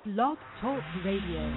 Blog Talk Radio.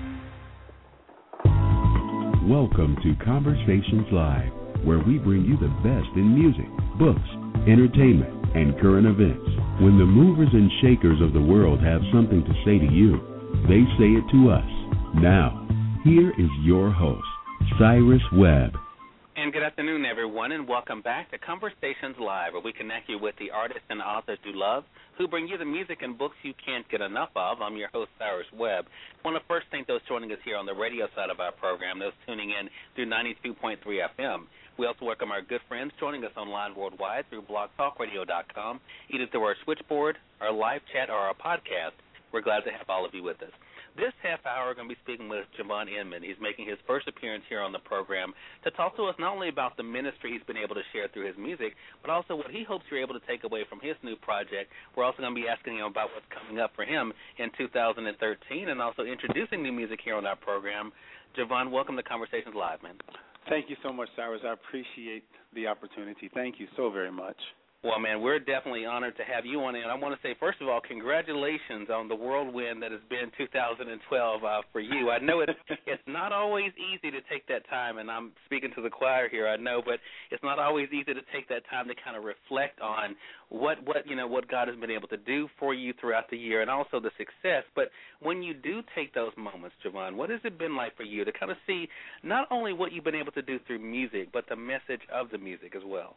Welcome to Conversations Live, where we bring you the best in music, books, entertainment, and current events. When the movers and shakers of the world have something to say to you, they say it to us. Now, here is your host, Cyrus Webb. And good afternoon, everyone, and welcome back to Conversations Live, where we connect you with the artists and authors you love, who bring you the music and books you can't get enough of. I'm your host, Cyrus Webb. I want to first thank those joining us here on the radio side of our program, those tuning in through 92.3 FM. We also welcome our good friends joining us online worldwide through blogtalkradio.com, either through our switchboard, our live chat, or our podcast. We're glad to have all of you with us. This half hour, we're going to be speaking with Javon Inman. He's making his first appearance here on the program to talk to us not only about the ministry he's been able to share through his music, but also what he hopes you're able to take away from his new project. We're also going to be asking him about what's coming up for him in 2013 and also introducing new music here on our program. Javon, welcome to Conversations Live, man. Thank you so much, Cyrus. I appreciate the opportunity. Thank you so very much. Well, man, we're definitely honored to have you on, and I want to say, first of all, congratulations on the whirlwind that has been 2012 for you. I know it's not always easy to take that time, and I'm speaking to the choir here, I know, but it's not always easy to take that time to kind of reflect on what God has been able to do for you throughout the year and also the success. But when you do take those moments, Javon, what has it been like for you to kind of see not only what you've been able to do through music, but the message of the music as well?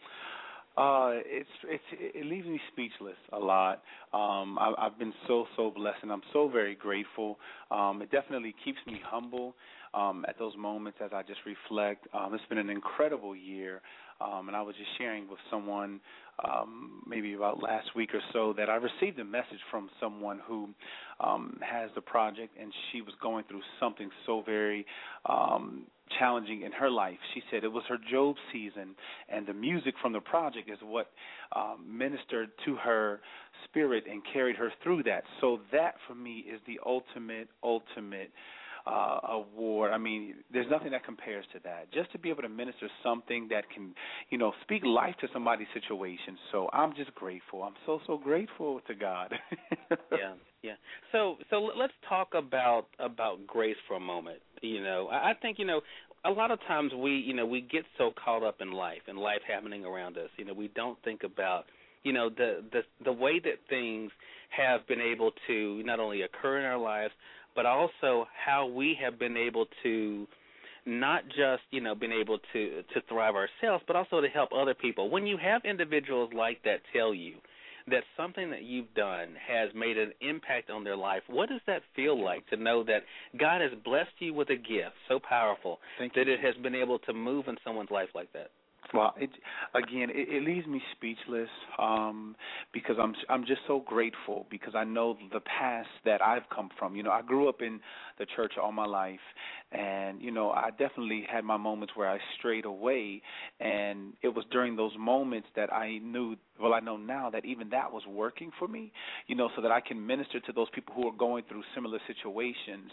It leaves me speechless a lot. I've been so blessed, and I'm so very grateful. It definitely keeps me humble at those moments as I just reflect. It's been an incredible year, and I was just sharing with someone maybe about last week or so that I received a message from someone who has the project, and she was going through something so very challenging in her life. She said it was her Job season, and the music from the project is what ministered to her spirit and carried her through that. So that, for me, is the ultimate award. I mean, there's nothing that compares to that. Just to be able to minister something that can, speak life to somebody's situation. So I'm just grateful. I'm so grateful to God. Yeah. So let's talk about grace for a moment. I think a lot of times we get so caught up in life and life happening around us. We don't think about the way that things have been able to not only occur in our lives, but also how we have been able to not just, been able to thrive ourselves, but also to help other people. When you have individuals like that tell you that something that you've done has made an impact on their life, what does that feel like to know that God has blessed you with a gift so powerful that it has been able to move in someone's life like that? Well, it leaves me speechless because I'm just so grateful because I know the past that I've come from. I grew up in the church all my life, and I definitely had my moments where I strayed away, and it was during those moments that I knew. Well, I know now that even that was working for me, so that I can minister to those people who are going through similar situations,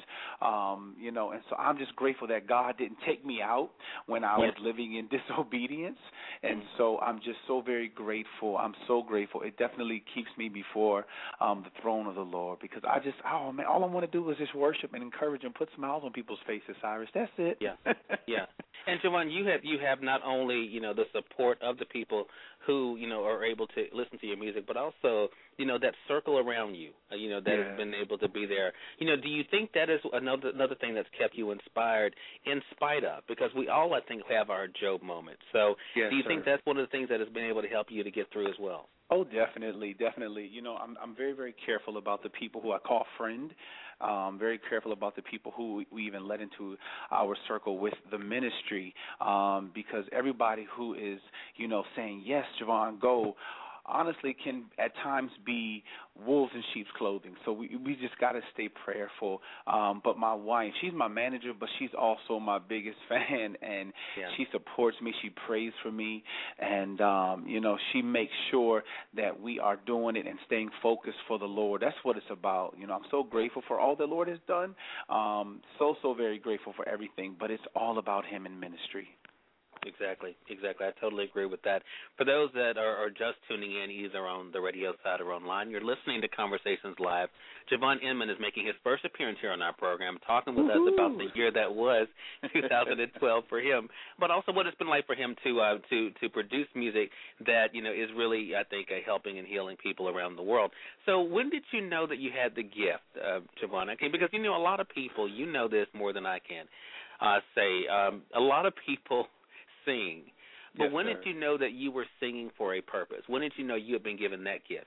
and so I'm just grateful that God didn't take me out when I was living in disobedience, and so I'm just so very grateful. I'm so grateful. It definitely keeps me before the throne of the Lord because all I want to do is just worship and encourage and put smiles on people's faces, Cyrus. That's it. Yeah. And Javon, you have not only the support of the people who are able to listen to your music, but also that circle around you, that has been able to be there. Do you think that is another thing that's kept you inspired in spite of? Because we all, I think, have our Job moments. So do you think that's one of the things that has been able to help you to get through as well? Oh, definitely. I'm very, very careful about the people who I call friend. Very careful about the people who we even let into our circle with the ministry, because everybody who is, saying, yes, Javon, go, honestly can at times be wolves in sheep's clothing. So we just got to stay prayerful. But my wife, she's my manager, but she's also my biggest fan, and she supports me. She prays for me, and, she makes sure that we are doing it and staying focused for the Lord. That's what it's about. I'm so grateful for all the Lord has done. So very grateful for everything, but it's all about Him in ministry. Exactly. I totally agree with that. For those that are just tuning in, either on the radio side or online, you're listening to Conversations Live. Javon Inman is making his first appearance here on our program, talking with us about the year that was 2012 for him, but also what it's been like for him to produce music that is really, I think, helping and healing people around the world. So when did you know that you had the gift, Javon? Okay, because a lot of people, this more than I can say. A lot of people sing. But yes, when sir. did you know that you were singing for a purpose? When did you know you had been given that gift?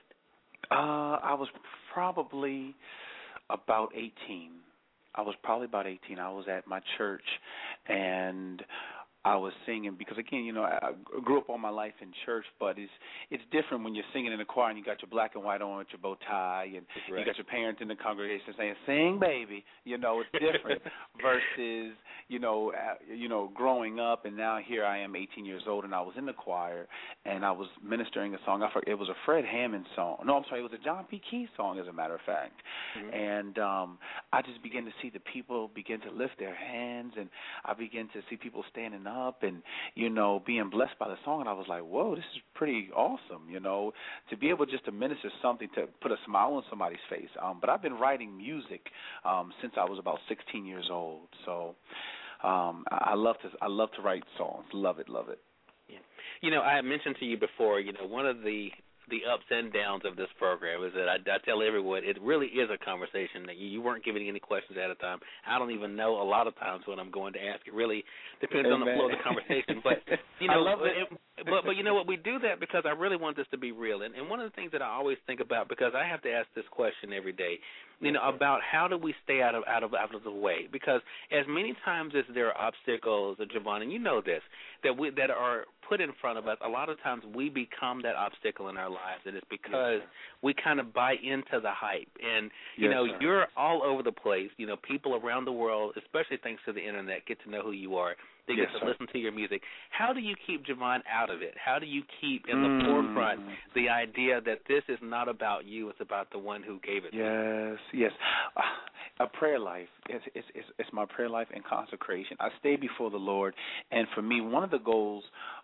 I was probably about 18. I was at my church, and I was singing because, again, I grew up all my life in church, but it's different when you're singing in the choir and you got your black and white on with your bow tie, and right. You got your parents in the congregation saying, "Sing, baby." It's different versus growing up, and now here I am, 18 years old, and I was in the choir and I was ministering a song. It was a Fred Hammond song. No, I'm sorry, it was a John P. Key song, as a matter of fact. Mm-hmm. And I just began to see the people begin to lift their hands, and I began to see people standing up and being blessed by the song, and I was like, whoa, this is pretty awesome, to be able just to minister something to put a smile on somebody's face. But I've been writing music since I was about 16 years old, so I love to write songs. Love it. Yeah. I mentioned to you before, one of the ups and downs of this program is that I tell everyone it really is a conversation that you weren't giving any questions at a time. I don't even know a lot of times what I'm going to ask. It really depends on the flow of the conversation. But I love it. But you know what? We do that because I really want this to be real. And one of the things that I always think about, because I have to ask this question every day, about how do we stay out of the way? Because as many times as there are obstacles, Javon, and you know this, that are put in front of us, a lot of times we become that obstacle in our lives, and it's because we kind of buy into the hype. And, sir. You're all over the place. People around the world, especially thanks to the Internet, get to know who you are. They get to listen to your music. How do you keep Javon out of it? How do you keep in the forefront the idea that this is not about you, it's about the one who gave it to you? Yes. A prayer life. It's my prayer life and consecration. I stay before the Lord, and for me, one of the goals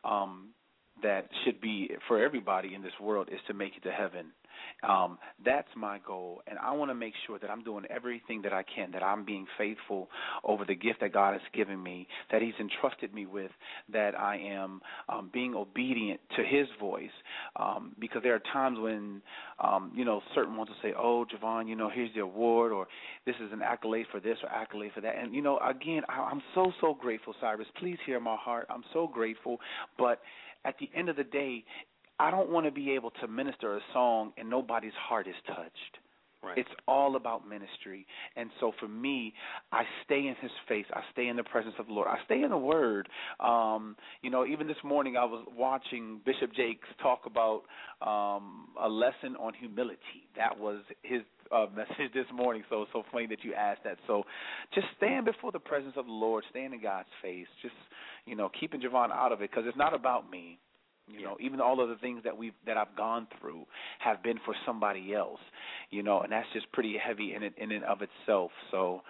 that should be for everybody in this world is to make it to heaven. That's my goal, and I want to make sure that I'm doing everything that I can, that I'm being faithful over the gift that God has given me, that He's entrusted me with, that I am being obedient to His voice, because there are times when, certain ones will say, oh, Javon, here's the award, or this is an accolade for this or accolade for that. And, again, I'm so grateful, Cyrus. Please hear my heart. I'm so grateful, but at the end of the day, I don't want to be able to minister a song and nobody's heart is touched. Right. It's all about ministry. And so for me, I stay in His face. I stay in the presence of the Lord. I stay in the Word. Even this morning I was watching Bishop Jakes talk about a lesson on humility. That was his message this morning. So it's so funny that you asked that. So just stand before the presence of the Lord. Stand in God's face. Just, keeping Javon out of it, because it's not about me. Even all of the things that I've gone through have been for somebody else, and that's just pretty heavy in and of itself. So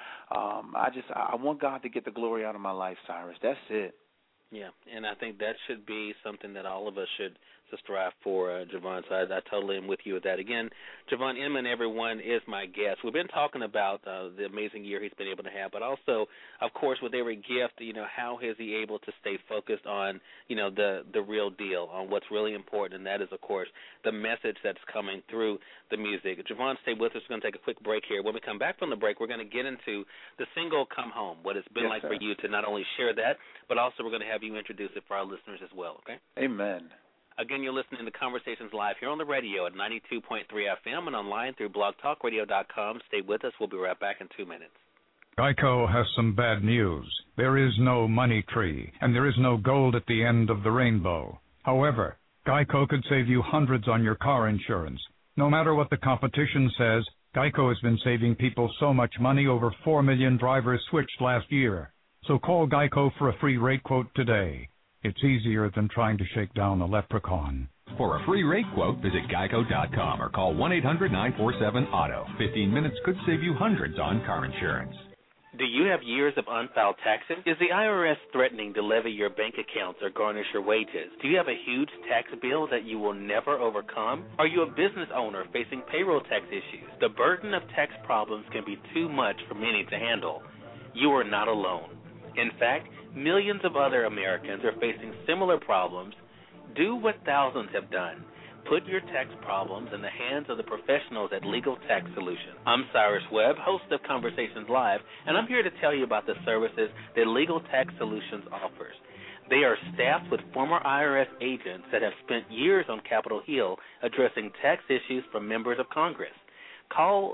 I want God to get the glory out of my life, Cyrus. That's it. Yeah, and I think that should be something that all of us should strive for, Javon. So I totally am with you with that. Again, Javon Inman, everyone, is my guest. We've been talking about the amazing year he's been able to have, but also, of course, with every gift, how is he able to stay focused on, the real deal, on what's really important, and that is, of course, the message that's coming through the music. Javon, stay with us. We're going to take a quick break here. When we come back from the break, we're going to get into the single Come Home, what it's been like for you to not only share that, but also we're going to have you introduce it for our listeners as well, okay? Amen. Again, you're listening to Conversations Live here on the radio at 92.3 FM and online through blogtalkradio.com. Stay with us. We'll be right back in 2 minutes. Geico has some bad news. There is no money tree, and there is no gold at the end of the rainbow. However, Geico could save you hundreds on your car insurance. No matter what the competition says, Geico has been saving people so much money. Over 4 million drivers switched last year. So call Geico for a free rate quote today. It's easier than trying to shake down a leprechaun. For a free rate quote, visit geico.com or call 1-800-947-AUTO. 15 minutes could save you hundreds on car insurance. Do you have years of unfiled taxes? Is the IRS threatening to levy your bank accounts or garnish your wages? Do you have a huge tax bill that you will never overcome? Are you a business owner facing payroll tax issues? The burden of tax problems can be too much for many to handle. You are not alone. In fact, millions of other Americans are facing similar problems. Do what thousands have done. Put your tax problems in the hands of the professionals at Legal Tax Solutions. I'm Cyrus Webb, host of Conversations Live, and I'm here to tell you about the services that Legal Tax Solutions offers. They are staffed with former IRS agents that have spent years on Capitol Hill addressing tax issues for members of Congress. Call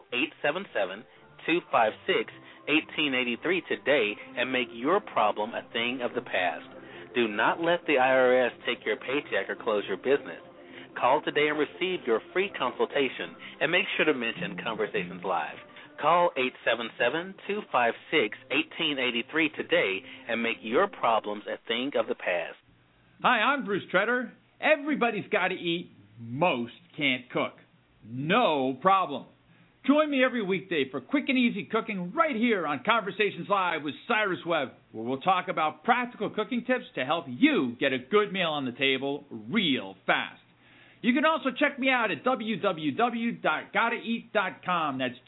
877-256-1883 today and make your problem a thing of the past. Do not let the IRS take your paycheck or close your business. Call today and receive your free consultation, and make sure to mention Conversations Live. Call 877-256-1883 today and make your problems a thing of the past. Hi, I'm Bruce Treader. Everybody's got to eat. Most can't cook. No problem. Join me every weekday for quick and easy cooking right here on Conversations Live with Cyrus Webb, where we'll talk about practical cooking tips to help you get a good meal on the table real fast. You can also check me out at www.gottaeat.com. That's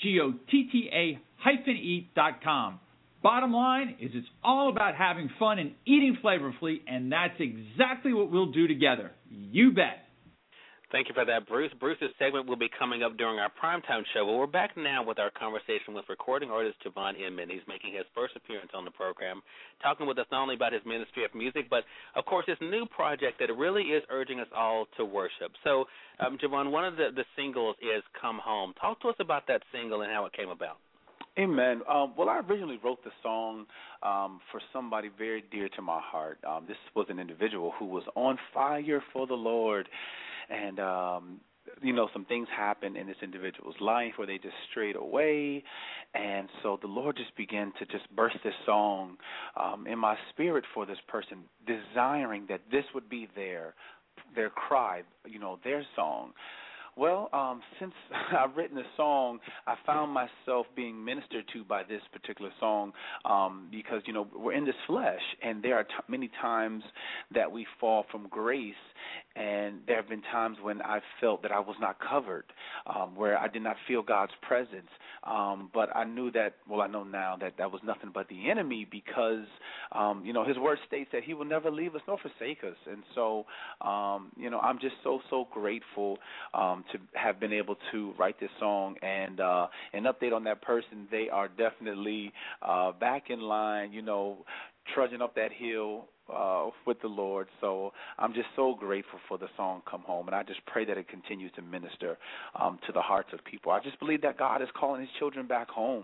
GOTTA-eat.com. Bottom line is it's all about having fun and eating flavorfully, and that's exactly what we'll do together. You bet. Thank you for that, Bruce. Bruce's segment will be coming up during our primetime show. Well, we're back now with our conversation with recording artist Javon Inman. He's making his first appearance on the program, talking with us not only about his ministry of music, but, of course, his new project that really is urging us all to worship. So, Javon, one of the singles is Come Home. Talk to us about that single and how it came about. Amen. Well, I originally wrote the song for somebody very dear to my heart. This was an individual who was on fire for the Lord. And, some things happened in this individual's life where they just strayed away. And so the Lord just began to just burst this song in my spirit for this person, desiring that this would be their cry, their song. Well, since I've written this song, I found myself being ministered to by this particular song because, we're in this flesh, and there are many times that we fall from grace, and there have been times when I felt that I was not covered, where I did not feel God's presence. But I knew that, I know now that was nothing but the enemy because, his word states that he will never leave us nor forsake us. And so, I'm just so grateful to have been able to write this song and an update on that person. They are definitely back in line, trudging up that hill with the Lord. So I'm just so grateful for the song Come Home, and I just pray that it continues to minister to the hearts of people. I just believe that God is calling his children back home.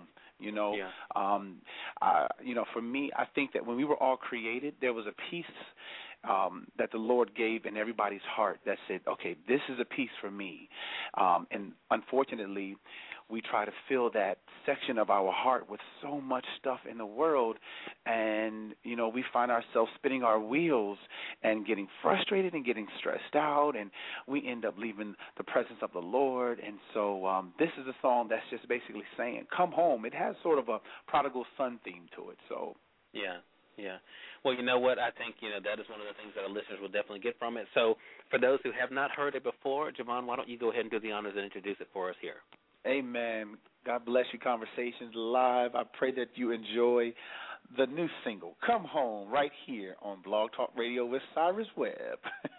For me, I think that when we were all created, there was a peace that the Lord gave in everybody's heart that said, okay, this is a piece for me. And unfortunately, we try to fill that section of our heart with so much stuff in the world, and, we find ourselves spinning our wheels and getting frustrated and getting stressed out, and we end up leaving the presence of the Lord. And so this is a song that's just basically saying, come home. It has sort of a prodigal son theme to it. So Yeah. Well, you know what? I think, that is one of the things that our listeners will definitely get from it. So for those who have not heard it before, Javon, why don't you go ahead and do the honors and introduce it for us here? Amen. God bless you, Conversations Live. I pray that you enjoy the new single, Come Home, right here on Blog Talk Radio with Cyrus Webb.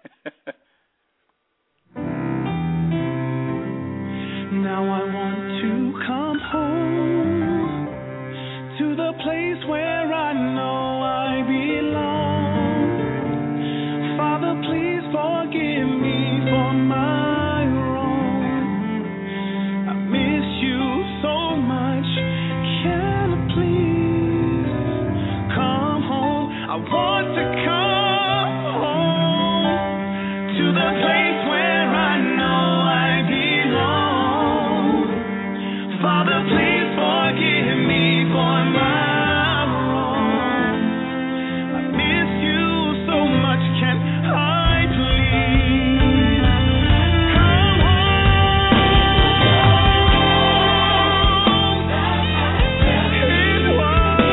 Now I want to come home to the place where I know I belong. Father, please forgive me for my wrong. I miss you so much. Can I please come home? I want to come home to the place where I know I belong. Father, please forgive me for my wrong. I miss you so much. Can I please come home? Is what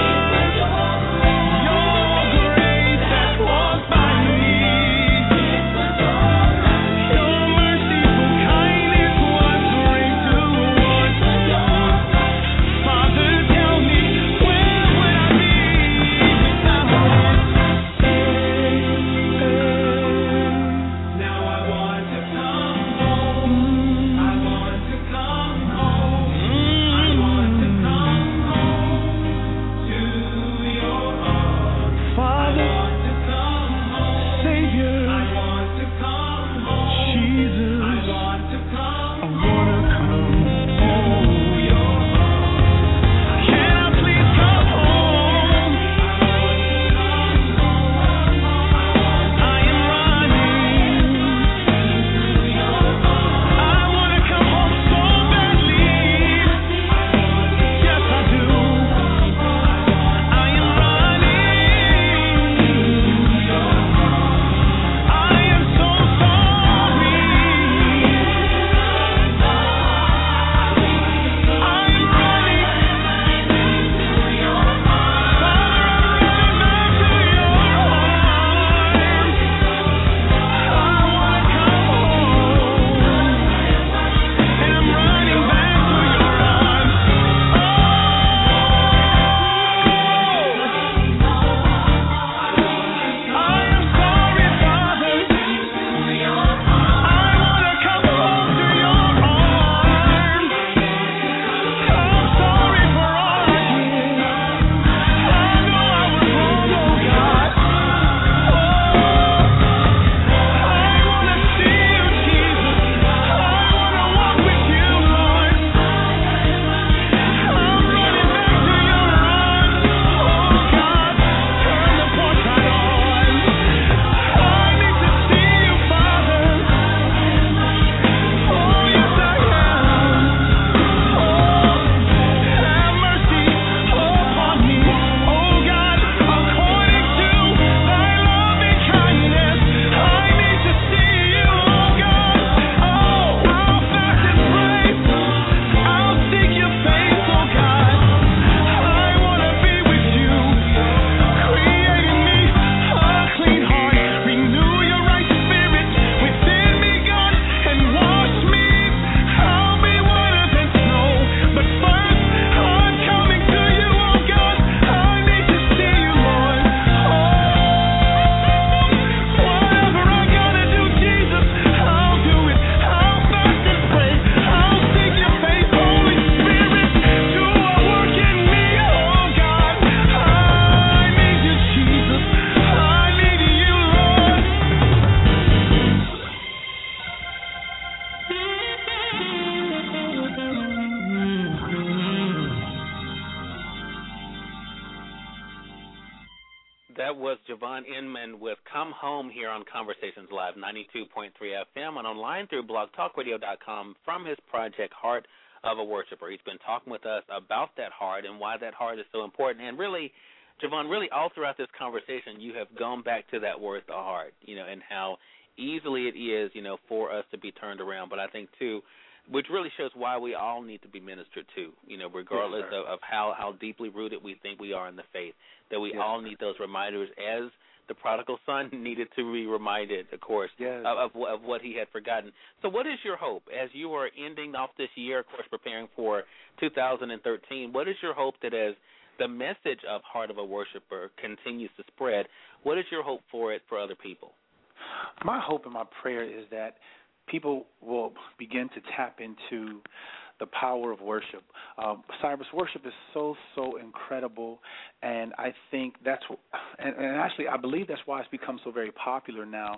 that was Javon Inman with Come Home here on Conversations Live, 92.3 FM, and online through blogtalkradio.com from his project, Heart of a Worshiper. He's been talking with us about that heart and why that heart is so important. And really, Javon, really all throughout this conversation, you have gone back to that word, the heart, and how easily it is, for us to be turned around. But I think, too, which really shows why we all need to be ministered to, regardless of how deeply rooted we think we are in the faith, that we all need those reminders, as the prodigal son needed to be reminded, of course, of what he had forgotten. So what is your hope as you are ending off this year, of course, preparing for 2013? What is your hope that as the message of Heart of a Worshiper continues to spread, what is your hope for it for other people? My hope and my prayer is that people will begin to tap into the power of worship. Cyrus, worship is so incredible, and I think that's and actually I believe that's why it's become so very popular now.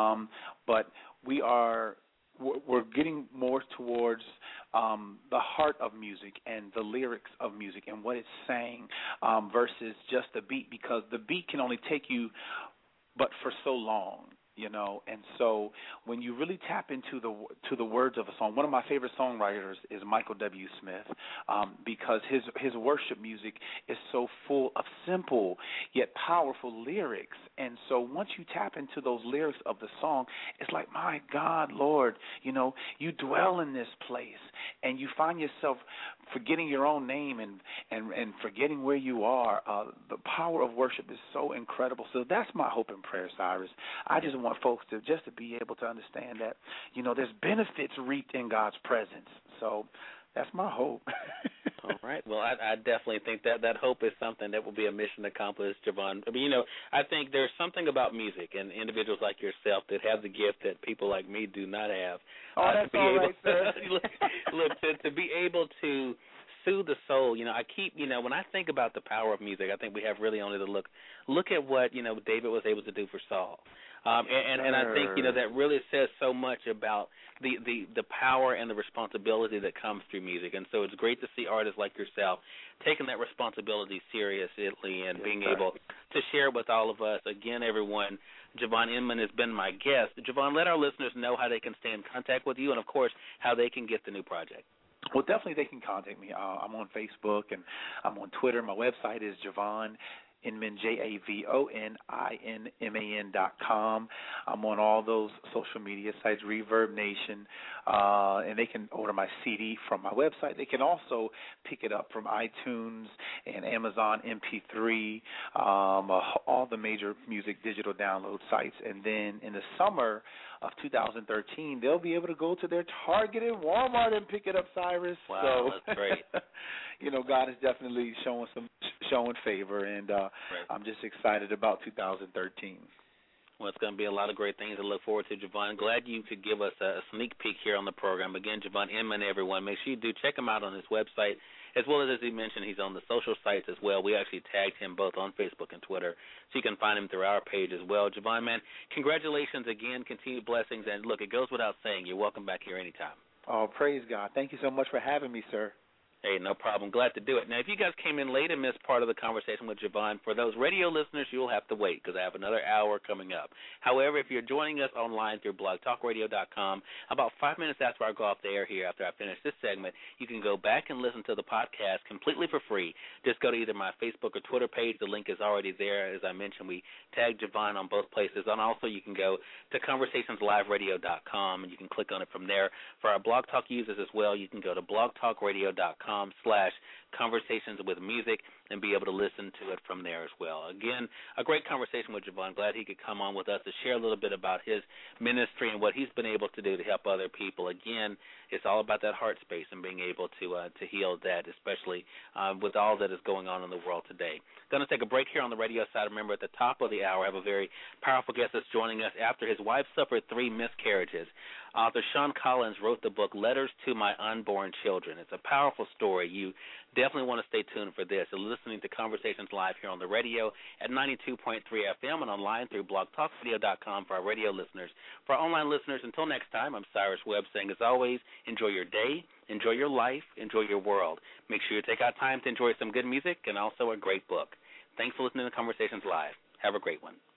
But we're getting more towards the heart of music and the lyrics of music and what it's saying versus just the beat, because the beat can only take you but for so long. And so when you really tap into the words of a song, one of my favorite songwriters is Michael W. Smith, because his worship music is so full of simple yet powerful lyrics. And so once you tap into those lyrics of the song, it's like, my God, Lord, you dwell in this place, and you find yourself forgetting your own name and forgetting where you are. The power of worship is so incredible. So that's my hope and prayer, Cyrus. I just want folks to be able to understand that, there's benefits reaped in God's presence. So that's my hope. All right. Well, I definitely think that hope is something that will be a mission accomplished, Javon. I mean, I think there's something about music and individuals like yourself that have the gift that people like me do not have. That's all right, sir. Look, to be able to soothe the soul. I keep, when I think about the power of music, I think we have really only to look at what, David was able to do for Saul. And I think, that really says so much about the power and the responsibility that comes through music. And so it's great to see artists like yourself taking that responsibility seriously and being able to share with all of us. Again, everyone, Javon Inman has been my guest. Javon, let our listeners know how they can stay in contact with you and, of course, how they can get the new project. Well, definitely they can contact me. I'm on Facebook and I'm on Twitter. My website is Javon Inman, JAVONINMAN.com. I'm on all those social media sites, Reverb Nation, and they can order my CD from my website. They can also pick it up from iTunes and Amazon MP3, all the major music digital download sites. And then in the summer of 2013, they'll be able to go to their Target and Walmart and pick it up, Cyrus. Wow, that's great. God is definitely showing favor, and I'm just excited about 2013. Well, it's going to be a lot of great things to look forward to, Javon. Glad you could give us a sneak peek here on the program. Again, Javon Inman, everyone, make sure you do check him out on his website, as well as he mentioned, he's on the social sites as well. We actually tagged him both on Facebook and Twitter, so you can find him through our page as well. Javon, man, congratulations again, continued blessings, and look, it goes without saying, you're welcome back here anytime. Oh, praise God. Thank you so much for having me, sir. Hey, no problem. Glad to do it. Now, if you guys came in late and missed part of the conversation with Javon, for those radio listeners, you'll have to wait because I have another hour coming up. However, if you're joining us online through blogtalkradio.com, about 5 minutes after I go off the air here, after I finish this segment, you can go back and listen to the podcast completely for free. Just go to either my Facebook or Twitter page. The link is already there. As I mentioned, we tagged Javon on both places. And also, you can go to conversationsliveradio.com, and you can click on it from there. For our Blog Talk users as well, you can go to blogtalkradio.com/conversations with music and be able to listen to it from there as well. Again, a great conversation with Javon. Glad he could come on with us to share a little bit about his ministry and what he's been able to do to help other people. Again, it's all about that heart space and being able to heal that, especially with all that is going on in the world today. Going to take a break here on the radio side. Remember, at the top of the hour, I have a very powerful guest that's joining us after his wife suffered 3 miscarriages. Author Sean Collins wrote the book Letters to My Unborn Children. It's a powerful story. You definitely want to stay tuned for this. You're listening to Conversations Live here on the radio at 92.3 FM and online through blogtalkradio.com for our radio listeners. For our online listeners, until next time, I'm Cyrus Webb saying, as always, enjoy your day, enjoy your life, enjoy your world. Make sure you take out time to enjoy some good music and also a great book. Thanks for listening to Conversations Live. Have a great one.